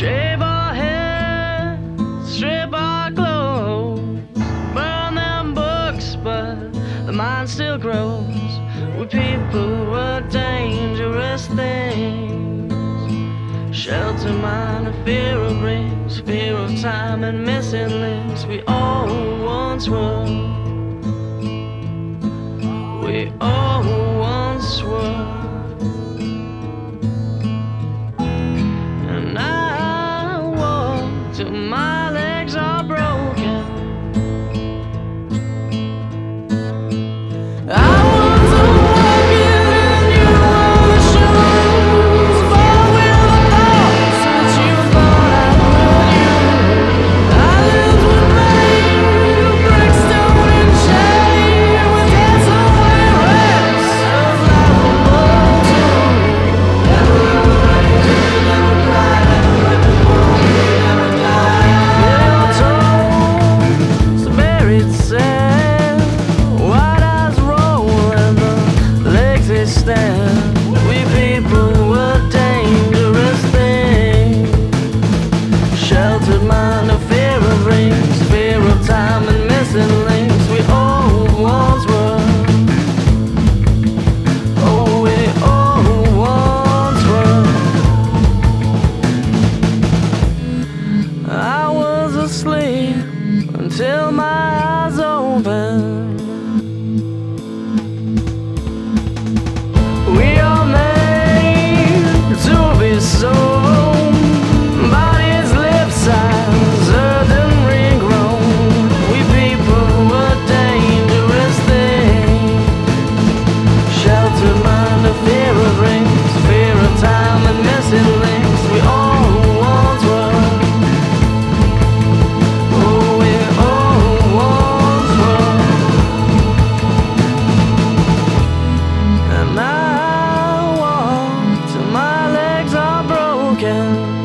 Shave our hair, strip our clothes, burn them books, but the mind still grows. We people were dangerous things. Shelter mind, a fear of rings, fear of time and missing links. We all once were. We all once were. And I walk till my legs are broken. I was a walking and you were the shoes. Fall with the thoughts that you thought I would use. I lived with pain, brickstone and shame, with heads away rest of laughable too. Never rain, never cry, never born, never die. Your toes, the buried sand, wide eyes roll and the legs they stand. We people were dangerous things. Sheltered mind, a fear of rings, fear of time and missing links. We all once were. Oh, we all once were. I was asleep until my eyes opened. We are made to be sown. Bodies, lip size, earth and regrown. We people were dangerous things. Sheltered mind, a fear of rings, fear of time and missing links. We all once were. Oh, we all once were. And I walk till my legs are broken.